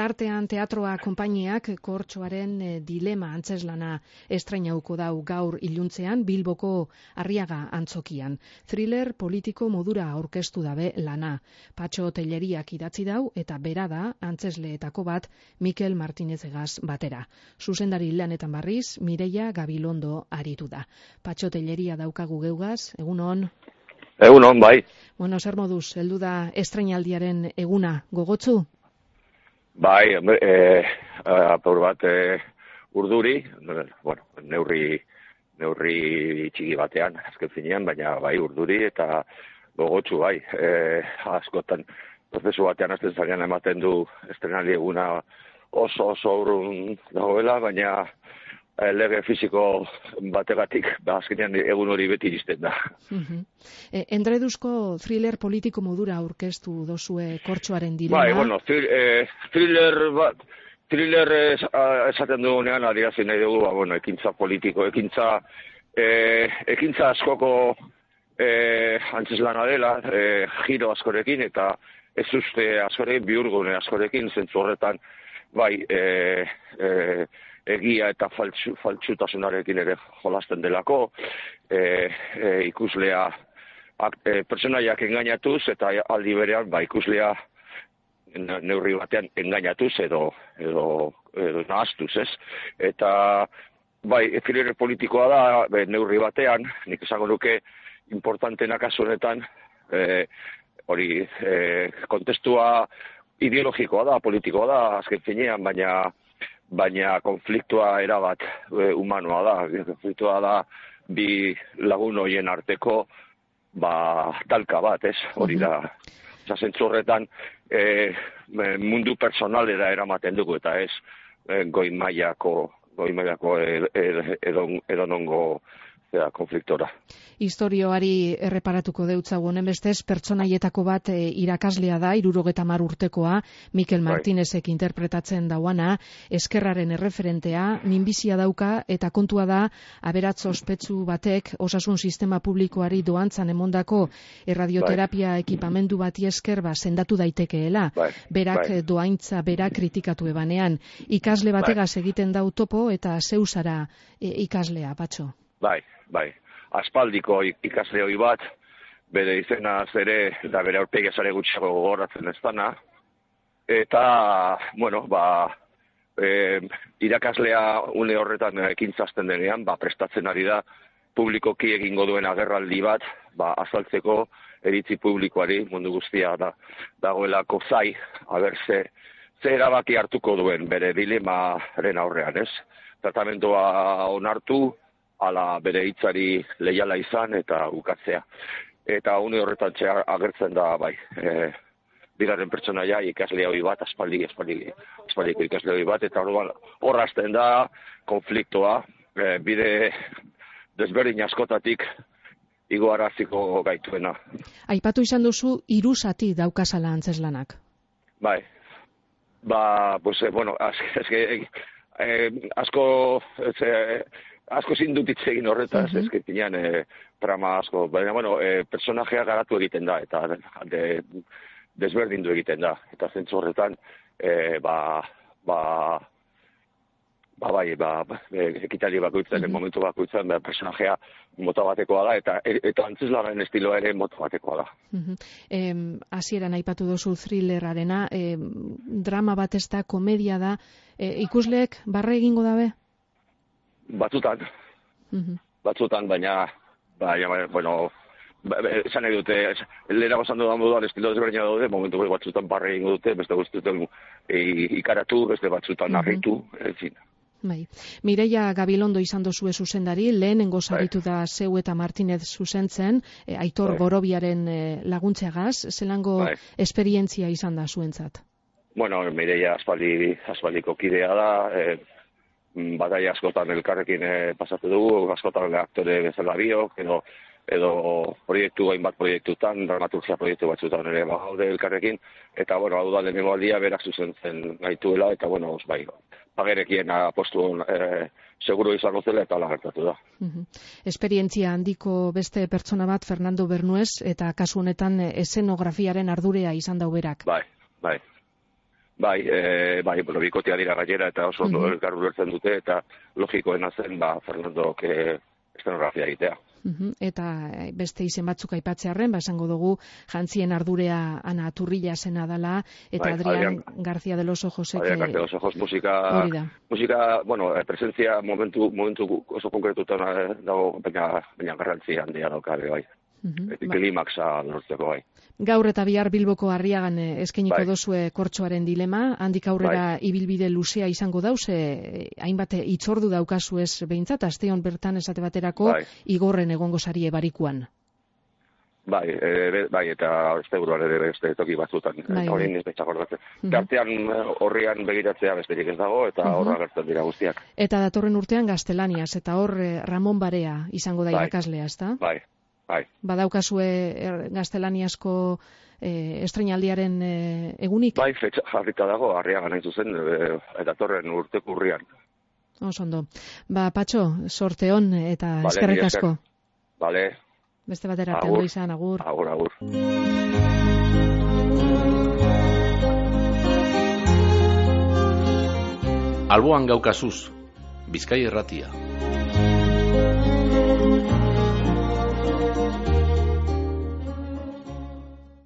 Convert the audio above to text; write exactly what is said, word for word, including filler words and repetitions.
Tartean teatroa konpainiak Kortxoaren dilema antzeslana estreinauko dau gaur iluntzean Bilboko Arriaga antzokian. Thriller politiko modura aurkeztu dabe lana. Patxo Telleriak idatzi dau eta bera da antzesleetako bat Mikel Martinez egaz batera. Zuzendari lanetan barriz Mireia Gabilondo aritu da. Patxo Telleria daukagu geugaz, egunon. Egunon, bai. Bueno, zer moduz, heldu da estreinaldiaren eguna, gogotzu? Bai, eh, apur bat eh, urduri, bueno, neurri, neurri txiki batean, azken finean, baina bai urduri eta gogotsu bai. Eh, askotan, prozesu batean azten zarean ematen du estrenaldi eguna oso oso urrun dagoela, baina lege fisiko bategatik, azkenean egun hori beti iristen da. Uh-huh. E, endreduzko thriller politiko modura aurkeztu dozue Kortxoaren dilema? Bai, bueno, eh, thriller bat, thriller es, esaten dugunean adierazi nahi dugu, ba, bueno, ekintza politiko, ekintza, eh, ekintza askoko eh, antzeslana dela, eh, giro askorekin eta ez uste askorekin, bihurgune askorekin, zentzu horretan, bai, eh, eh, egia eta faltsu, faltsutasunarekin ere jolasten delako, e, e, ikuslea ak, e, pertsonaiak engainatuz eta aldi berean ba, ikuslea neurri batean engainatuz edo, edo, edo nahaztuz, ez? Eta bai, thriller politikoa da, be, neurri batean, nik esango nuke importantena kasu honetan, e, hori, e, kontestua ideologikoa da, politikoa da, azken finean, baina baina konfliktua erabat e, humanoa da. Konfliktua da bi lagun horien arteko ba, talka bat, ez? Hori da. Osa, zentzu horretan e, mundu personalera eramaten dugu, eta ez e, goi mailako goi mailako edo nongo konfliktora. Historioari erreparatuko deutzagu honen bestez, pertsonaietako bat e, irakaslea da, hirurogeta hamar urtekoa, Mikel Martinezek interpretatzen dauana, eskerraren erreferentea, minbizia dauka eta kontua da, aberatz ospetsu batek osasun sistema publikoari doantzan emondako erradioterapia bai. Ekipamendu bati esker ba, sendatu daitekeela, bai. berak bai. Doaintza bera kritikatu ebanean. Ikasle bategaz bai. Egiten dau topo eta zeusara e, ikaslea, Patxo. Bai, bai. Aspaldiko ikasle hori bat, bere izena zere, eta bere aurpegia zare gutxiago gogoratzen ez dana. Eta, bueno, ba, e, irakaslea une horretan ekintzazten denean, ba, prestatzen ari da, publikoki egingo duen agerraldi bat, ba, azaltzeko eritzi publikoari mundu guztia da, dagoelako zai, haber ze, ze erabaki hartuko duen bere dilemaren aurrean, ez? Tratamentoa onartu, ala bere hitzari leiala izan eta ukatzea. Eta une horretan txea agertzen da, bai, e, bigarren pertsonaia ikasle hori bat, aspaldi, aspaldi, aspaldiko ikasle hori bat, eta hor hasten da konfliktoa, e, bide desberdin askotatik igoaraziko gaituena. Aipatu izan duzu, hiru zati daukazala antzeslanak. Bai, ba, pues, bueno, azke, eh, asko, ez, asko zindutitz egin horretaz, uh-huh. Ez ginean e, trama asko, baina, bueno, e, personajea garatu egiten da, eta de, desberdindu egiten da, eta zentzu horretan, e, ba, ba, ba, bai, ba, ekitali bakoitzen, uh-huh. Momentu bakoitzen, ba, personajea mota batekoa da, eta, eta antzeslaren estiloa ere mota batekoa da. Uh-huh. E, hasieran aipatu duzu thrillerarena, e, drama bat ez da, komedia da, e, ikusleek barre egingo dabe? Batzutan, uh-huh. batzutan, baina, baina, bueno, esan nahi dute, lehera gozan dudan moduan estilo desberdina daude, momentu batzutan barre egingo dute, beste guztuten ikaratu, beste batzutan uh-huh. Arritu, ezin. Bai. Mireia Gabilondo izan dozue zuzendari, lehenengo zaritu da zeu eta Martinez zuzentzen, e, Aitor bai. Gorobiaren e, laguntzeagaz, zelango bai. Esperientzia izan da zuentzat? Bueno, Mireia aspaldi, aspaldiko kidea da, e, badai askotan elkarrekin eh, pasatu dugu, askotan aktore bezala biok, edo, edo proiektu, hainbat proiektutan, dramaturgia proiektu batzutan ere bagaude elkarrekin, eta, bueno, hau da lehenengo aldia berak zuzentzen gaituela, eta, bueno, bai, pagerekien apostu eh, seguro izango zela eta hala gertatu da. Uh-huh. Esperientzia handiko beste pertsona bat, Fernando Bernuez, eta kasu honetan eszenografiaren ardurea izan dau berak. Bai, bai. Bai, e, bai, bueno, bikotea dira gainera eta oso ondo Mhm. elkar ulertzen dute eta logikoena zen, ba, Fernandok e, estenografia egitea. Mhm. Eta eh, beste izen batzuk aipatzearren, ba esango dugu jantzien ardurea Ana Turrilla zena dela, eta Bai, Adrián Adrián- García de los Ojosek Adrián García de los Ojos musika, hori da. musika, bueno, eh, presentzia momentu, momentu oso konkretutan eh, dago, baina, baina garrantzia handia daukabe, bai. Mhm. Eta Ba, klimaxa lortzeko, bai. gaur eta bihar Bilboko Arriagan eh, eskainiko Bai. dozue kortxoaren dilema, handik aurrera ibilbide luzea izango dauz, eh, hainbat hitzordu daukazu ez behintzat, asteon bertan esate baterako Bai. igorren egongo sarie barikuan. Bai, e, be- bai, eta beste buruan ere beste toki batzutan. Bai, Eta hori bai. ez baita gordatzen. Mhm. Tartean eh, horrian begiratzea besterik ez dago, eta Mhm. horra gertzen dira guztiak. Eta datorren urtean gaztelaniaz, eta hor eh, Ramon Barea izango da Bai. irakaslea, ezta? Bai, bai. Badaukazue er, gaztelaniazko eh, estreinaldiaren eh, egunik? Bai, fetxa jarrita dago, Arriagan hain zuzen, e, datorren urteko urrian. Oso ondo. Ba, Patxo, sorte on eta Bale, eskerrik mila esker. asko. Bale, Beste batera arte Agur. ondo izan, agur. agur, agur. Alboan gaukazuz, Bizkai Irratia.